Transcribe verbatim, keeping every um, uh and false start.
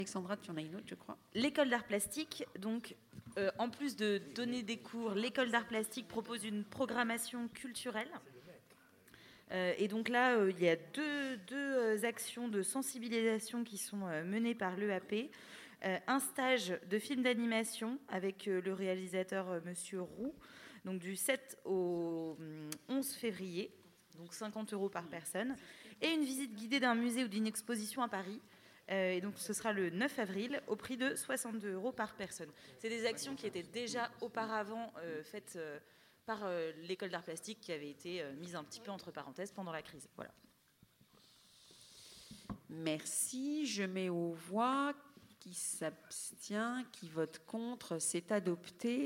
Alexandra, tu en as une autre, je crois. L'école d'art plastique, donc, euh, en plus de donner des cours, l'école d'art plastique propose une programmation culturelle. Euh, et donc là, euh, il y a deux, deux euh, actions de sensibilisation qui sont euh, menées par l'E A P. Euh, un stage de film d'animation avec euh, le réalisateur euh, Monsieur Roux, donc du sept au onze février, donc cinquante euros par personne, et une visite guidée d'un musée ou d'une exposition à Paris. Euh, et donc ce sera le neuf avril au prix de soixante-deux euros par personne. C'est des actions qui étaient déjà auparavant euh, faites euh, par euh, l'école d'art plastique qui avait été euh, mise un petit peu entre parenthèses pendant la crise. Voilà. Merci. Je mets aux voix. Qui s'abstient, qui vote contre, c'est adopté.